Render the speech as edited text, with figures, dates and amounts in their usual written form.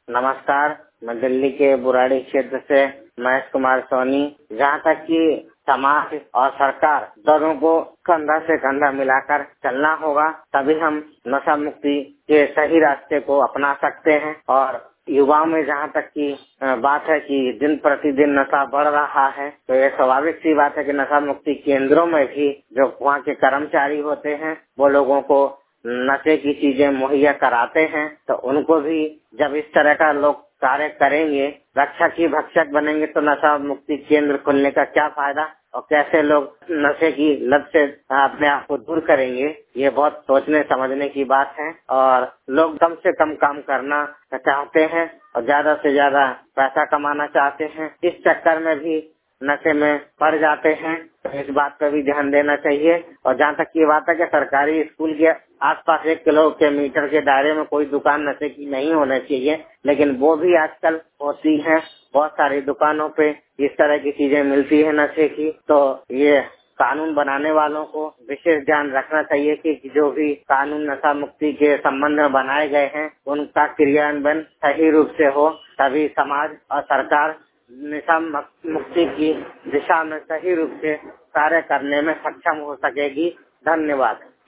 नमस्कार, मैं दिल्ली के बुराड़ी क्षेत्र से महेश कुमार सोनी। जहाँ तक कि समाज और सरकार दोनों को कंधा से कंधा मिलाकर चलना होगा, तभी हम नशा मुक्ति के सही रास्ते को अपना सकते हैं। और युवाओं में जहाँ तक की बात है कि दिन प्रतिदिन नशा बढ़ रहा है, तो ये स्वाभाविक सी बात है कि नशा मुक्ति केंद्रों में भी जो वहाँ के कर्मचारी होते हैं वो लोगों को नशे की चीजें मुहैया कराते हैं, तो उनको भी जब इस तरह का लोग कार्य करेंगे, रक्षक ही भक्षक बनेंगे, तो नशा मुक्ति केंद्र खुलने का क्या फायदा और कैसे लोग नशे की लत से अपने आप को दूर करेंगे। ये बहुत सोचने समझने की बात है। और लोग कम से कम काम करना चाहते हैं और ज्यादा से ज्यादा पैसा कमाना चाहते हैं, इस चक्कर में भी नशे में पड़ जाते हैं। तो इस बात पर भी ध्यान देना चाहिए। और जहाँ तक की बात है कि सरकारी स्कूल के आसपास 1 किलोमीटर के दायरे में कोई दुकान नशे की नहीं होना चाहिए, लेकिन वो भी आजकल होती है। बहुत सारी दुकानों पे इस तरह की चीजें मिलती है नशे की। तो ये कानून बनाने वालों को विशेष ध्यान रखना चाहिए कि जो भी कानून नशा मुक्ति के संबंध में बनाए गए हैं, उनका क्रियान्वयन सही रूप से हो, तभी समाज और सरकार नशा मुक्ति की दिशा में सही रूप से कार्य करने में सक्षम हो सकेगी। धन्यवाद।